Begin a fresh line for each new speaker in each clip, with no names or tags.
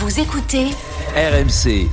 Vous écoutez
RMC.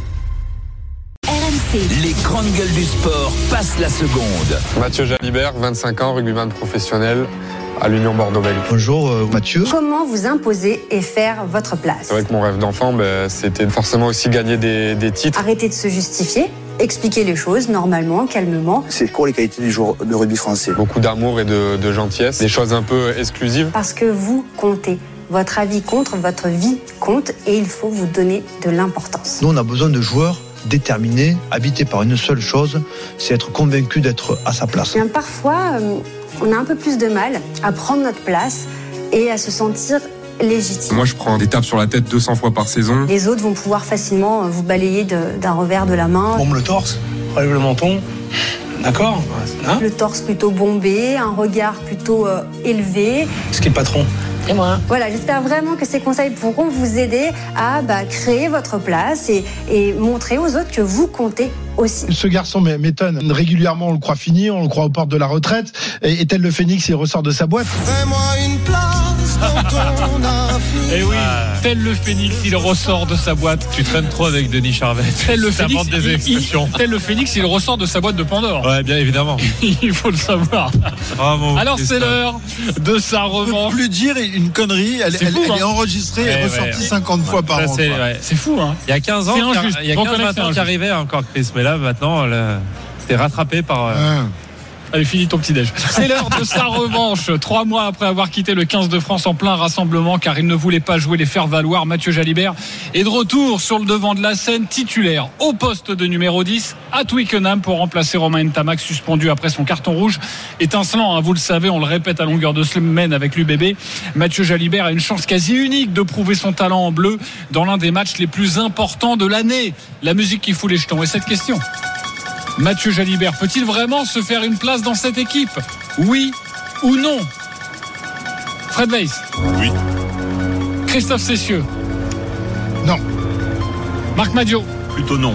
RMC.
Les grandes gueules du sport passent la seconde.
Mathieu Jalibert, 25 ans, rugbyman professionnel à l'Union Bordeaux-Bègles.
Bonjour Mathieu.
Comment vous imposer et faire votre place?
C'est vrai que mon rêve d'enfant, c'était forcément aussi gagner des titres.
Arrêtez de se justifier, expliquez les choses normalement, calmement.
C'est quoi les qualités du joueur de rugby français?
Beaucoup d'amour et de gentillesse, des choses un peu exclusives.
Parce que vous comptez. Votre avis compte, votre vie compte et il faut vous donner de l'importance.
Nous, on a besoin de joueurs déterminés, habités par une seule chose, c'est être convaincu d'être à sa place.
Bien, parfois, on a un peu plus de mal à prendre notre place et à se sentir légitime.
Moi, je prends des tapes sur la tête 200 fois par saison.
Les autres vont pouvoir facilement vous balayer d'un revers de la main.
Bombe le torse, relève le menton. D'accord, hein?
Le torse plutôt bombé, un regard plutôt élevé.
Ce qui est le patron. Et moi.
Voilà, j'espère vraiment que ces conseils pourront vous aider à créer votre place et montrer aux autres que vous comptez aussi.
Ce garçon m'étonne. Régulièrement, on le croit fini, on le croit aux portes de la retraite. Et tel le phénix, il ressort de sa boîte.
Fais-moi une place dans ton avenir.
Eh oui, tel le phénix, il ressort de sa boîte.
Tu traînes trop avec Denis Charvet.
Tel le phénix,
des expressions.
tel le phénix, il ressort de sa boîte de Pandore.
Ouais, bien évidemment.
Il faut le savoir.
Bravo.
Alors c'est l'heure de sa revanche.
On peut plus dire une connerie. Elle est enregistrée et ressortie 50 fois par an.
C'est fou, hein.
Il y a 15 ans, il y a 15 ans qu'il arrivait encore Chris, mais là maintenant, t'es rattrapé par.
Allez, finis ton petit-déj. C'est l'heure de sa revanche. 3 mois après avoir quitté le 15 de France en plein rassemblement, car il ne voulait pas jouer les faire-valoir, Mathieu Jalibert est de retour sur le devant de la scène, titulaire au poste de numéro 10 à Twickenham pour remplacer Romain Ntamak, suspendu après son carton rouge. Étincelant, vous le savez, on le répète à longueur de semaine avec l'UBB. Mathieu Jalibert a une chance quasi unique de prouver son talent en bleu dans l'un des matchs les plus importants de l'année. La musique qui fout les jetons. Et cette question: Mathieu Jalibert peut-il vraiment se faire une place dans cette équipe? Oui ou non? Fred Weiss?
Oui.
Christophe Cessieux?
Non.
Marc Madiot?
Plutôt non.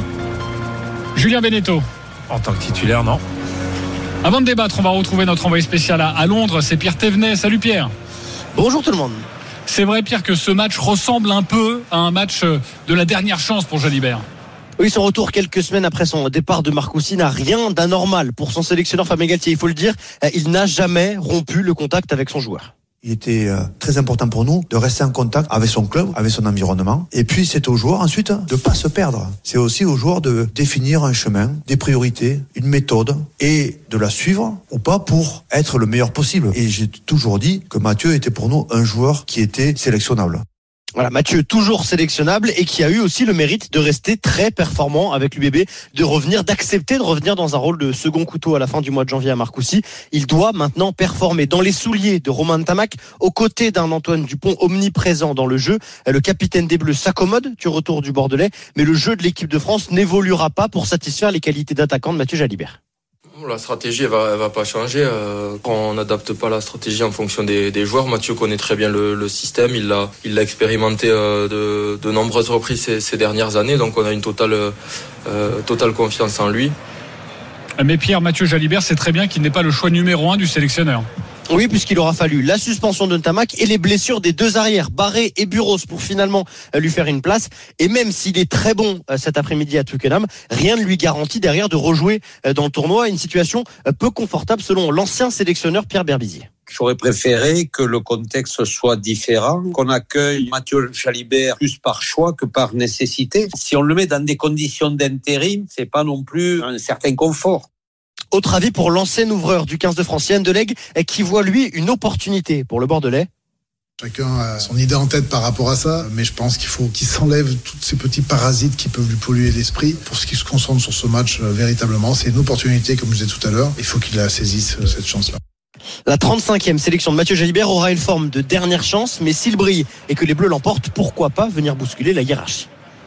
Julien Beneteau?
En tant que titulaire, non.
Avant de débattre, on va retrouver notre envoyé spécial à Londres, c'est Pierre Thévenet. Salut Pierre.
Bonjour tout le monde.
C'est vrai Pierre que ce match ressemble un peu à un match de la dernière chance pour Jalibert?
Oui, son retour quelques semaines après son départ de Marcoussis n'a rien d'anormal pour son sélectionneur Fabien Galtier. Il faut le dire, il n'a jamais rompu le contact avec son joueur.
Il était très important pour nous de rester en contact avec son club, avec son environnement. Et puis c'est aux joueurs ensuite de pas se perdre. C'est aussi aux joueurs de définir un chemin, des priorités, une méthode et de la suivre ou pas pour être le meilleur possible. Et j'ai toujours dit que Mathieu était pour nous un joueur qui était sélectionnable.
Voilà, Mathieu toujours sélectionnable et qui a eu aussi le mérite de rester très performant avec l'UBB, d'accepter de revenir dans un rôle de second couteau à la fin du mois de janvier à Marcoussis. Il doit maintenant performer dans les souliers de Romain Ntamak, aux côtés d'un Antoine Dupont omniprésent dans le jeu. Le capitaine des Bleus s'accommode du retour du Bordelais, mais le jeu de l'équipe de France n'évoluera pas pour satisfaire les qualités d'attaquant de Mathieu Jalibert.
La stratégie elle va pas changer. Quand on n'adapte pas la stratégie en fonction des joueurs, Mathieu connaît très bien le système. Il l'a expérimenté de nombreuses reprises ces dernières années. Donc on a une totale confiance en lui.
Mais Pierre, Mathieu Jalibert sait très bien qu'il n'est pas le choix numéro 1 du sélectionneur.
Oui, puisqu'il aura fallu la suspension de Ntamak et les blessures des deux arrières, Barré et Buros, pour finalement lui faire une place. Et même s'il est très bon cet après-midi à Twickenham, rien ne lui garantit derrière de rejouer dans le tournoi. Une situation peu confortable selon l'ancien sélectionneur Pierre Berbizier.
J'aurais préféré que le contexte soit différent, qu'on accueille Mathieu Jalibert plus par choix que par nécessité. Si on le met dans des conditions d'intérim, c'est pas non plus un certain confort.
Autre avis pour l'ancien ouvreur du 15 de France, Yann Delegue, qui voit lui une opportunité pour le Bordelais.
Chacun a son idée en tête par rapport à ça, mais je pense qu'il faut qu'il s'enlève tous ces petits parasites qui peuvent lui polluer l'esprit. Pour ce qui se concentre sur ce match, véritablement, c'est une opportunité, comme je disais tout à l'heure. Il faut qu'il la saisisse, cette chance-là.
La 35e sélection de Mathieu Jalibert aura une forme de dernière chance, mais s'il brille et que les Bleus l'emportent, pourquoi pas venir bousculer la hiérarchie?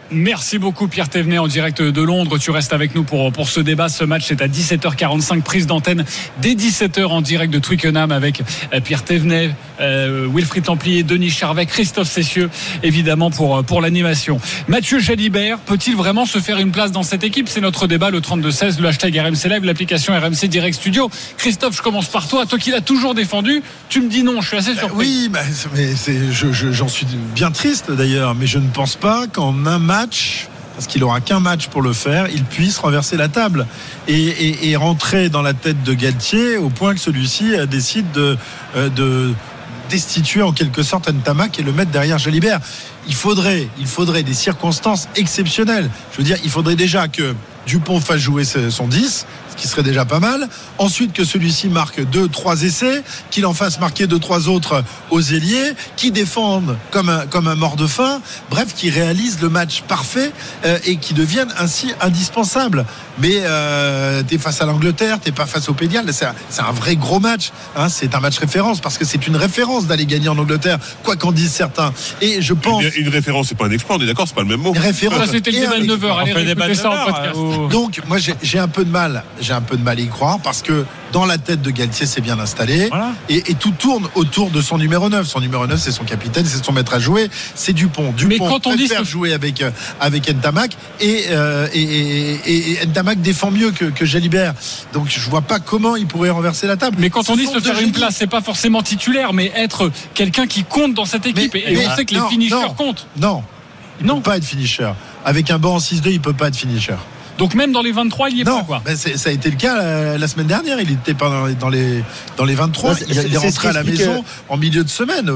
Merci beaucoup Pierre Thévenet en direct de Londres. Tu restes avec nous pour ce débat. Ce match est à 17h45, prise d'antenne dès 17h en direct de Twickenham avec Pierre Thévenet, Wilfried Templier, Denis Charvet, Christophe Cessieux évidemment pour l'animation. Mathieu Jalibert peut-il vraiment se faire une place dans cette équipe? C'est notre débat, le 32-16, le hashtag RMC Live, l'application RMC Direct Studio. Christophe, je commence par toi qui l'as toujours défendu. Tu me dis non, je suis assez surpris.
Oui, mais j'en suis bien triste d'ailleurs, mais je ne pense pas qu'en un match, parce qu'il n'aura qu'un match pour le faire, il puisse renverser la table et rentrer dans la tête de Galtier au point que celui-ci décide de destituer en quelque sorte Ntamak et le mettre derrière Jalibert. Il faudrait des circonstances exceptionnelles. Je veux dire, il faudrait déjà que Dupont fasse jouer son 10, ce qui serait déjà pas mal. Ensuite, que celui-ci marque 2-3 essais, qu'il en fasse marquer 2-3 autres aux ailiers, qui défendent comme un mort de faim. Bref, qui réalise le match parfait et qui devienne ainsi indispensable. Mais t'es face à l'Angleterre, t'es pas face au Pays de Galles. C'est un vrai gros match. Hein, c'est un match référence parce que c'est une référence d'aller gagner en Angleterre, quoi qu'en disent certains. Et je pense
une référence, c'est pas un exploit, on est d'accord, c'est pas le même mot.
Une référence. Ça, c'était le débat de 9h. Allez, réécoutez ça en podcast.
Donc moi j'ai un peu de mal à y croire parce que dans la tête de Galtier c'est bien installé, voilà. et tout tourne autour de son numéro 9. Son numéro 9 c'est son capitaine, c'est son maître à jouer, c'est Dupont.
Mais quand on
préfère jouer avec Ntamak et Ntamak défend mieux que Jalibert. Donc je vois pas comment il pourrait renverser la table.
Mais quand on dit se faire une place, c'est pas forcément titulaire, mais être quelqu'un qui compte dans cette équipe. Et on sait que les finishers comptent.
Non, il peut pas être finisher. Avec un banc en 6-2, il peut pas être finisher.
Donc même dans les 23, il y est pas, quoi.
Ben ça a été le cas la semaine dernière. Il était pas dans les 23. Il est rentré à la maison en milieu de semaine.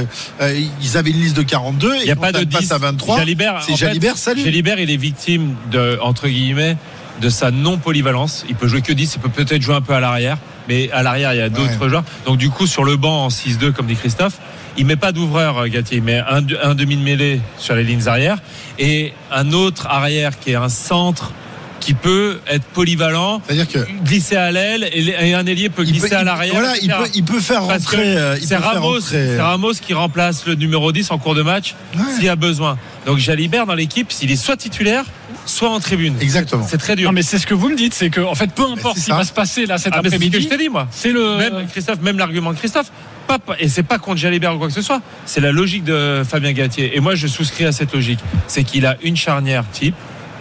Ils avaient une liste de 42.
Il n'y a pas de 10
à 23. Jalibert, salut.
Jalibert, il est victime de, entre guillemets, de sa non-polyvalence. Il peut jouer que 10. Il peut peut-être jouer un peu à l'arrière. Mais à l'arrière, il y a d'autres joueurs. Donc du coup, sur le banc en 6-2, comme dit Christophe, il met pas d'ouvreur, Galtier. Il met un demi de mêlée sur les lignes arrière et un autre arrière qui est un centre qui peut être polyvalent, c'est-à-dire que glisser à l'aile et un ailier peut glisser à l'arrière.
Voilà, il peut faire rentrer.
C'est Ramos qui remplace le numéro 10 en cours de match s'il y a besoin. Donc Jalibert dans l'équipe, s'il est soit titulaire, soit en tribune.
Exactement.
C'est très dur.
Non, mais c'est ce que vous me dites, c'est que en fait, peu importe ce qui va se passer là cet après-midi.
C'est ce que je t'ai dit, moi.
C'est le
même l'argument de Christophe. Et c'est pas contre Jalibert ou quoi que ce soit. C'est la logique de Fabien Galtier. Et moi, je souscris à cette logique. C'est qu'il a une charnière type.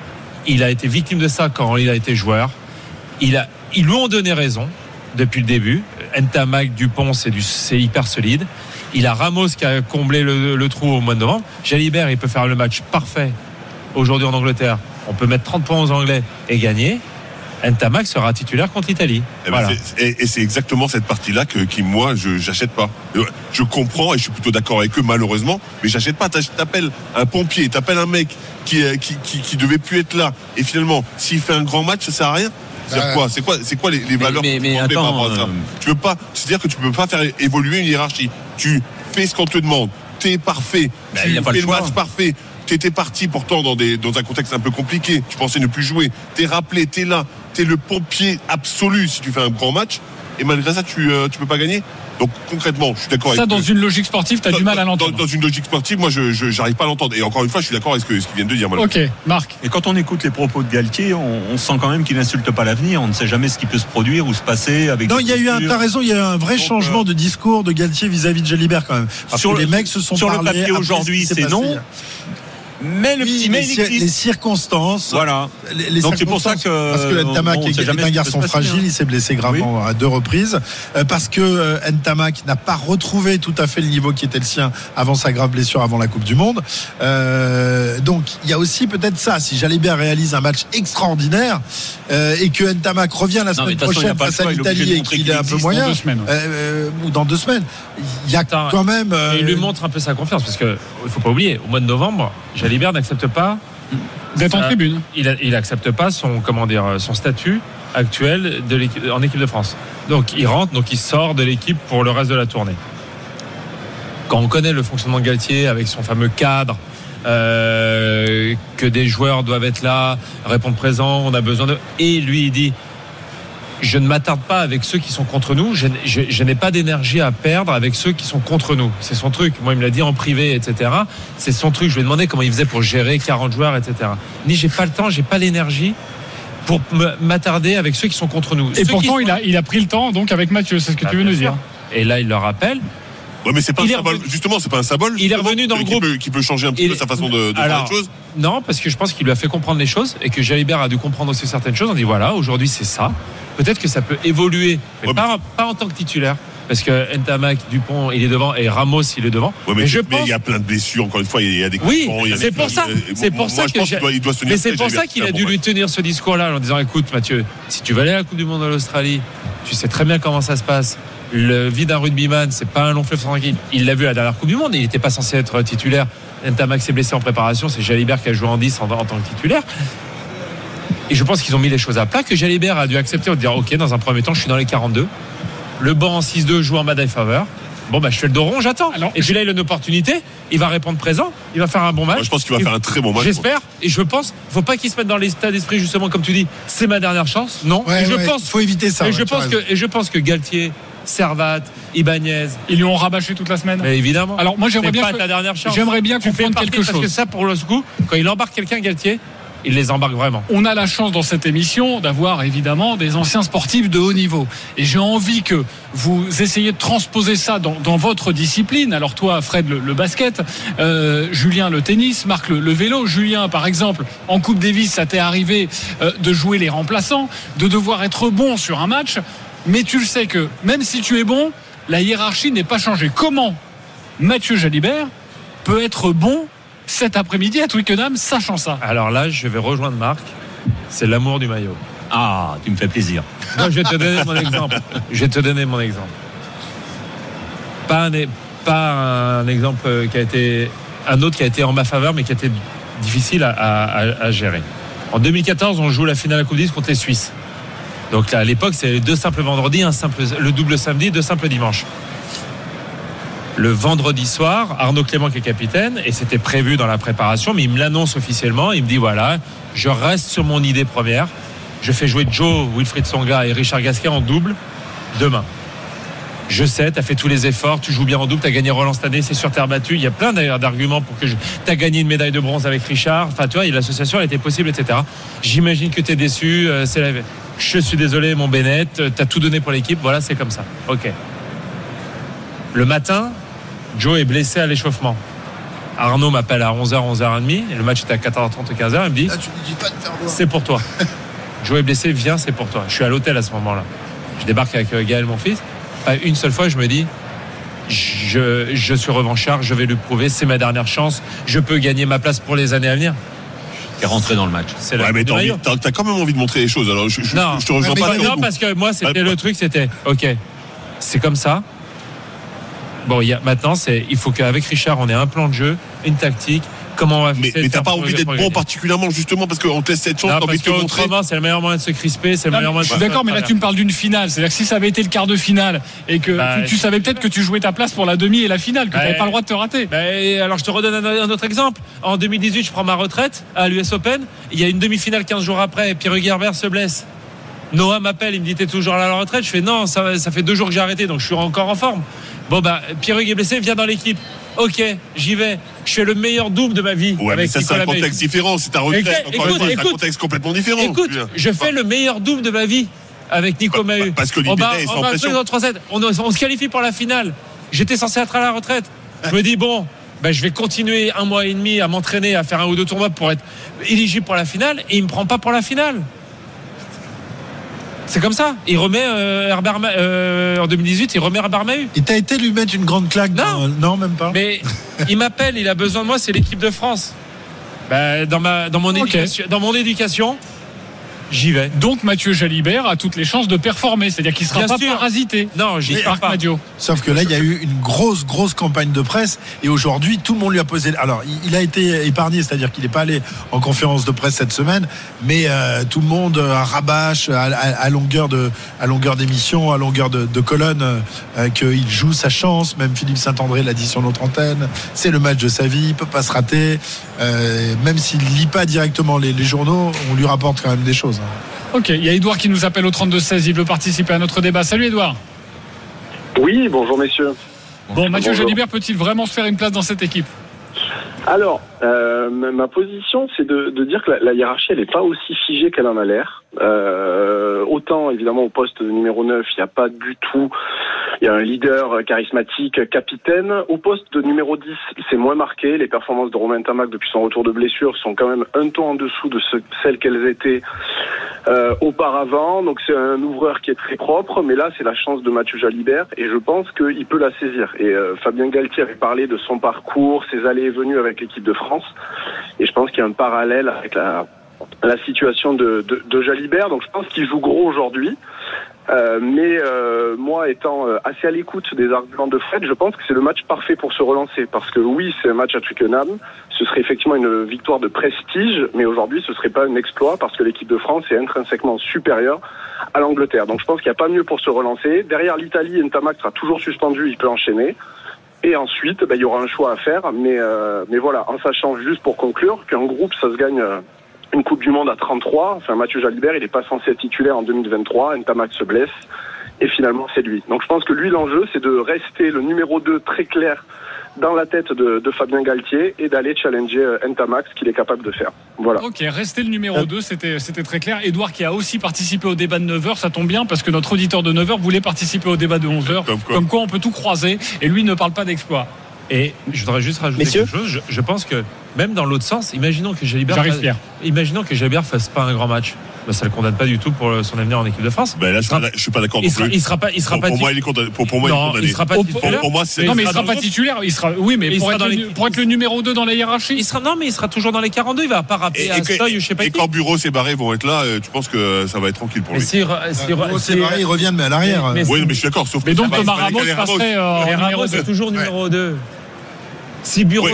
Il a été victime de ça quand il a été joueur. Ils lui ont donné raison depuis le début. Ntamak, Dupont, c'est hyper solide. Il a Ramos qui a comblé le trou au mois de novembre. Jalibert, il peut faire le match parfait aujourd'hui en Angleterre. On peut mettre 30 points aux Anglais et gagner. Ntamak sera titulaire contre l'Italie. Voilà.
Et c'est exactement cette partie-là qui moi, j'achète pas. Je comprends et je suis plutôt d'accord avec eux, malheureusement, mais j'achète pas. T'appelles un pompier, t'appelles un mec qui devait plus être là, et finalement, s'il fait un grand match, ça sert à rien. C'est quoi les valeurs que tu prends par rapport à ça? Tu veux pas, c'est-à-dire que tu peux pas faire évoluer une hiérarchie. Tu fais ce qu'on te demande. T'es parfait. Tu fais le match parfait. T'étais parti pourtant dans un contexte un peu compliqué. Tu pensais ne plus jouer. T'es rappelé, t'es là. T'es le pompier absolu si tu fais un grand match. Et malgré ça, tu peux pas gagner. Donc concrètement, je suis d'accord avec
ça. Dans une logique sportive, t'as du mal à l'entendre.
Dans une logique sportive, moi, j'arrive pas à l'entendre. Et encore une fois, je suis d'accord avec ce qu'ils viennent de dire.
Ok, Marc.
Et quand on écoute les propos de Galtier, on sent quand même qu'il n'insulte pas l'avenir. On ne sait jamais ce qui peut se produire ou se passer avec.
Non, t'as raison, il y a eu un vrai changement de discours de Galtier vis-à-vis de Jalibert quand même. Parce que les mecs se sont
sur
parlé.
Sur le papier aujourd'hui, c'est non. Mais
les circonstances.
Voilà.
Donc c'est pour ça que parce que Ntamak est un garçon fragile, il s'est blessé gravement à 2 reprises. Parce que Ntamak n'a pas retrouvé tout à fait le niveau qui était le sien avant sa grave blessure avant la Coupe du Monde. Donc il y a aussi peut-être ça. Si Jalibert réalise un match extraordinaire et que Ntamak revient la semaine prochaine face à l'Italie et qu'il est un peu moyen, ou dans 2 semaines, il y a quand même.
Il lui montre un peu sa confiance parce que il faut pas oublier, au mois de novembre, Jalibert n'accepte pas
d'être en tribune.
Il n'accepte pas son statut actuel en équipe de France. Donc il rentre, donc il sort de l'équipe pour le reste de la tournée. Quand on connaît le fonctionnement de Galtier avec son fameux cadre, que des joueurs doivent être là, répondre présent, on a besoin de. Et lui il dit je ne m'attarde pas avec ceux qui sont contre nous. Je n'ai pas d'énergie à perdre avec ceux qui sont contre nous. C'est son truc. Moi, il me l'a dit en privé, etc. C'est son truc. Je lui ai demandé comment il faisait pour gérer 40 joueurs, etc. J'ai pas le temps, j'ai pas l'énergie pour m'attarder avec ceux qui sont contre nous.
Et pourtant, il a pris le temps, donc, avec Mathieu. C'est ce que tu veux nous dire.
Et là, il le rappelle.
Ouais, mais c'est pas un symbole. Justement, c'est pas un symbole.
Il est revenu dans le groupe
qui peut changer un petit peu sa façon de voir les choses.
Non, parce que je pense qu'il lui a fait comprendre les choses et que Jalibert a dû comprendre aussi certaines choses. On dit voilà, aujourd'hui c'est ça. Peut-être que ça peut évoluer, mais pas en tant que titulaire. Parce que Ntamak, Dupont, il est devant et Ramos, il est devant.
Ouais, mais il y a plein de blessures. Encore une fois, il y a des.
Oui, c'est pour ça. C'est pour ça qu'il a dû lui tenir ce discours-là en disant écoute, Mathieu, si tu veux aller à la Coupe du Monde de l'Australie, tu sais très bien comment ça se passe. Le vie d'un rugbyman, c'est pas un long fleuve tranquille. Il l'a vu à la dernière Coupe du Monde. Il n'était pas censé être titulaire. Ntamak s'est blessé en préparation. C'est Jalibert qui a joué en 10 en tant que titulaire. Et je pense qu'ils ont mis les choses à plat. Que Jalibert a dû accepter de dire ok, dans un premier temps, je suis dans les 42. Le banc en 6-2 joue en bas faveur. Bon, je fais le dos rond, j'attends. Et puis là, il a une opportunité. Il va répondre présent. Il va faire un bon match.
Moi, je pense qu'il va faire un très bon match.
J'espère. Et je pense, faut pas qu'il se mette dans l'état d'esprit, justement, comme tu dis, c'est ma dernière chance. Non.
Faut éviter ça.
Et je pense que Galtier, Servat, Ibanez,
ils lui ont rabâché toute la semaine.
Mais évidemment.
Alors moi j'aimerais bien
pas ta dernière chance.
J'aimerais bien comprendre quelque chose.
Parce que ça, pour le coup, quand il embarque quelqu'un, Galtier, il les embarque vraiment.
On a la chance dans cette émission d'avoir évidemment des anciens sportifs de haut niveau. Et j'ai envie que vous essayiez de transposer ça dans votre discipline. Alors toi, Fred, le basket, Julien, le tennis, Marc, le vélo. Julien, par exemple, en Coupe Davis, ça t'est arrivé de jouer les remplaçants, de devoir être bon sur un match. Mais tu le sais que même si tu es bon, la hiérarchie n'est pas changée. Comment Mathieu Jalibert peut être bon cet après-midi à Twickenham, sachant ça?
Alors là, je vais rejoindre Marc. C'est l'amour du maillot.
Ah, tu me fais plaisir.
Non, je vais te donner mon exemple. Pas un exemple qui a été un autre qui a été en ma faveur, mais qui a été difficile à gérer. En 2014, on joue la finale à la Coupe Davis contre les Suisses. Donc là, à l'époque, c'est 2 simples vendredis, le double samedi, 2 simples dimanches. Le vendredi soir, Arnaud Clément qui est capitaine, et c'était prévu dans la préparation, mais il me l'annonce officiellement, il me dit voilà, je reste sur mon idée première, je fais jouer Joe, Wilfried Tsonga et Richard Gasquet en double demain. Je sais, tu as fait tous les efforts, tu joues bien en double, tu as gagné Roland cette année, c'est sur terre battue, il y a plein d'ailleurs d'arguments pour que tu as gagné une médaille de bronze avec Richard, enfin tu vois, l'association elle était possible, etc. J'imagine que tu es déçu, je suis désolé mon Bennett, tu as tout donné pour l'équipe, voilà, c'est comme ça. Ok. Le matin, Joe est blessé à l'échauffement. Arnaud m'appelle à 11h, 11h30, et le match était à 14h30, 15h, il me dit c'est pour toi. Joe est blessé, viens, c'est pour toi. Je suis à l'hôtel à ce moment-là. Je débarque avec Gaël, mon fils. Pas une seule fois, je me dis je suis revanchard, je vais lui prouver, c'est ma dernière chance, je peux gagner ma place pour les années à venir.
Qui est rentré dans le match.
Mais t'as quand même envie de montrer les choses. Alors je te rejoins pas.
Non, parce que moi, c'était le truc, c'était ok, c'est comme ça. Bon, maintenant, il faut qu'avec Richard, on ait un plan de jeu, une tactique. Comment on va
mais t'as pas envie d'être bon particulièrement justement parce qu'on te laisse cette chance, t'as envie de te montrer.
C'est le meilleur moyen de se crisper, c'est le meilleur moyen de
je suis d'accord, mais là tu me parles d'une finale. C'est-à-dire que si ça avait été le quart de finale et que tu savais peut-être que tu jouais ta place pour la demi et la finale, que tu n'avais pas le droit de te rater.
Alors je te redonne un autre exemple. En 2018, je prends ma retraite à l'US Open. Il y a une demi-finale 15 jours après. Pierre Gerber se blesse. Noah m'appelle, il me dit t'es toujours à la retraite. Je fais non, ça fait 2 jours que j'ai arrêté, donc je suis encore en forme. Bon Pierre-Hugues est blessé, viens dans l'équipe. Ok, j'y vais. Je fais le meilleur double de ma vie.
Ouais, mais ça, c'est un contexte différent. C'est ta retraite. C'est un contexte complètement différent.
Écoute, je fais le meilleur double de ma vie avec Nico Mahut.
Parce que Libéré est sans pression.
On se qualifie pour la finale. J'étais censé être à la retraite. Je me dis, je vais continuer 1 mois et demi à m'entraîner, à faire 1 ou 2 tournois pour être éligible pour la finale. Et il me prend pas pour la finale. C'est comme ça. Il remet en 2018, il remet Herbert Mahut.
Et t'as été lui mettre une grande claque? Non, même pas.
Mais il m'appelle, il a besoin de moi, c'est l'équipe de France. Dans mon éducation, j'y vais.
Donc Mathieu Jalibert a toutes les chances de performer, c'est-à-dire qu'il ne sera pas parasité.
Non, j'y pars pas.
Sauf que là, il y a eu une grosse campagne de presse et aujourd'hui, tout le monde lui a posé. Alors, il a été épargné, c'est-à-dire qu'il n'est pas allé en conférence de presse cette semaine, mais tout le monde rabâche à longueur d'émission, à longueur de colonne, qu'il joue sa chance. Même Philippe Saint-André l'a dit sur notre antenne. C'est le match de sa vie, il ne peut pas se rater. Même s'il ne lit pas directement les journaux, on lui rapporte quand même des choses.
Ok, il y a Edouard qui nous appelle au 32-16. Il veut participer à notre débat. Salut Edouard.
Oui, bonjour messieurs.
Bon, Mathieu
Bonjour.
Jalibert peut-il vraiment se faire une place dans cette équipe ?
Alors, ma position, c'est de dire que la hiérarchie, elle n'est pas aussi figée qu'elle en a l'air. Autant, évidemment, au poste numéro 9, il n'y a pas du tout... Il y a un leader charismatique, capitaine. Au poste de numéro 10, c'est moins marqué. Les performances de Romain Ntamack depuis son retour de blessure sont quand même un ton en dessous de celles qu'elles étaient auparavant. Donc c'est un ouvreur qui est très propre. Mais là, c'est la chance de Mathieu Jalibert et je pense qu'il peut la saisir. Et Fabien Galtier avait parlé de son parcours, ses allées et venues avec l'équipe de France. Et je pense qu'il y a un parallèle avec la situation de Jalibert. Donc je pense qu'il joue gros aujourd'hui. Mais moi, étant assez à l'écoute des arguments de Fred, je pense que c'est le match parfait pour se relancer. Parce que oui, c'est un match à Twickenham. Ce serait effectivement une victoire de prestige, mais aujourd'hui, ce serait pas un exploit parce que l'équipe de France est intrinsèquement supérieure à l'Angleterre. Donc je pense qu'il n'y a pas mieux pour se relancer. Derrière l'Italie, Ntamack sera toujours suspendu, il peut enchaîner. Et ensuite, il y aura un choix à faire. Mais voilà, en sachant juste pour conclure qu'un groupe, ça se gagne... une Coupe du Monde à 33, enfin Mathieu Jalibert, il n'est pas censé être titulaire en 2023, Ntamack se blesse, et finalement c'est lui. Donc je pense que lui, l'enjeu, c'est de rester le numéro 2 très clair dans la tête de Fabien Galtier et d'aller challenger Ntamack, ce qu'il est capable de faire. Voilà.
Ok, rester le numéro 2, c'était très clair. Edouard qui a aussi participé au débat de 9h, ça tombe bien parce que notre auditeur de 9h voulait participer au débat de 11h. Comme quoi on peut tout croiser, et lui ne parle pas d'exploit.
Et je voudrais juste rajouter quelque chose. Je pense que même dans l'autre sens, imaginons que Jalibert fasse pas un grand match. Ça le condamne pas du tout pour son avenir en équipe de France.
Là, je suis pas d'accord non plus.
Il sera pas.
Pour moi, il est condamné. Pour moi, il sera pas titulaire. Pour moi, c'est.
Non, mais il sera pas titulaire. Pour être le numéro 2 dans la hiérarchie.
Il sera toujours dans les 42. Il va pas rappeler à Stoy ou je sais pas qui.
Et quand Bureau et Barré vont être là, tu penses que ça va être tranquille pour lui.
Bureau et Barré, ils reviennent mais à l'arrière.
Oui, mais je suis d'accord.
Mais donc Thomas Ramos passerait en numéro 2.
C'est toujours numéro 2. Si Bureau,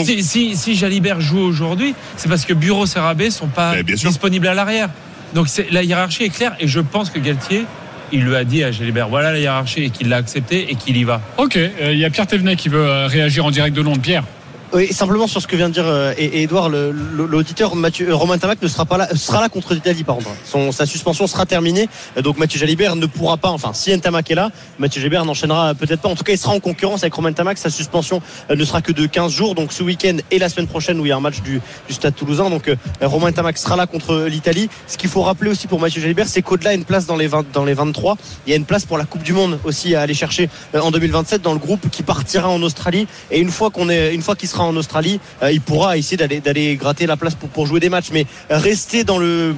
si Jalibert joue aujourd'hui, c'est parce que Bureau et Rabé sont pas disponibles à l'arrière. Donc la hiérarchie est claire et je pense que Galtier, il lui a dit à Jalibert, voilà la hiérarchie et qu'il l'a accepté et qu'il y va.
Ok, il y a Pierre Thévenet qui veut réagir en direct de Londres. Pierre.
Oui, simplement sur ce que vient de dire Edouard, l'auditeur Romain Ntamack ne sera pas là, sera là contre l'Italie par contre. Sa suspension sera terminée, donc Mathieu Jalibert ne pourra pas, enfin si Ntamack est là, Mathieu Jalibert n'enchaînera peut-être pas, en tout cas il sera en concurrence avec Romain Ntamack, sa suspension ne sera que de 15 jours, donc ce week-end et la semaine prochaine où il y a un match du Stade Toulousain, donc Romain Ntamack sera là contre l'Italie. Ce qu'il faut rappeler aussi pour Mathieu Jalibert, c'est qu'au-delà une place dans les 23, il y a une place pour la Coupe du Monde aussi à aller chercher en 2027 dans le groupe qui partira en Australie, et une fois qu'il sera en Australie, il pourra essayer d'aller gratter la place pour jouer des matchs, mais rester dans le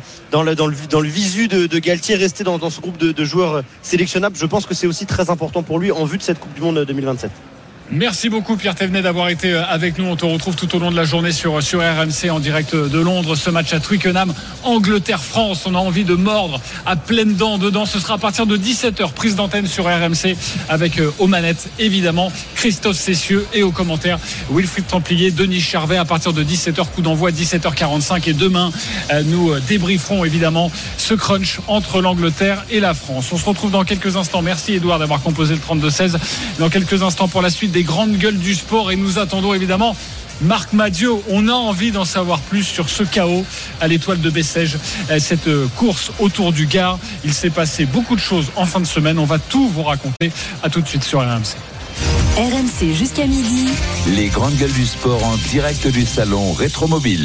visu de Galtier, rester dans ce groupe de joueurs sélectionnables, je pense que c'est aussi très important pour lui en vue de cette Coupe du Monde 2027.
Merci beaucoup Pierre Thévenet d'avoir été avec nous. On te retrouve tout au long de la journée sur RMC en direct de Londres. Ce match à Twickenham, Angleterre-France. On a envie de mordre à pleines dents dedans. Ce sera à partir de 17h, prise d'antenne sur RMC avec aux manettes évidemment Christophe Cessieux et aux commentaires Wilfried Templier, Denis Charvet. À partir de 17h, coup d'envoi 17h45. Et demain, nous débrieferons évidemment ce crunch entre l'Angleterre et la France. On se retrouve dans quelques instants. Merci Edouard d'avoir composé le 32-16. Dans quelques instants pour la suite des grandes gueules du sport, et nous attendons évidemment Marc Madiot. On a envie d'en savoir plus sur ce chaos à l'Étoile de Bessèges, cette course autour du Gard. Il s'est passé beaucoup de choses en fin de semaine. On va tout vous raconter. À tout de suite sur RMC.
RMC jusqu'à midi.
Les grandes gueules du sport en direct du salon Rétromobile.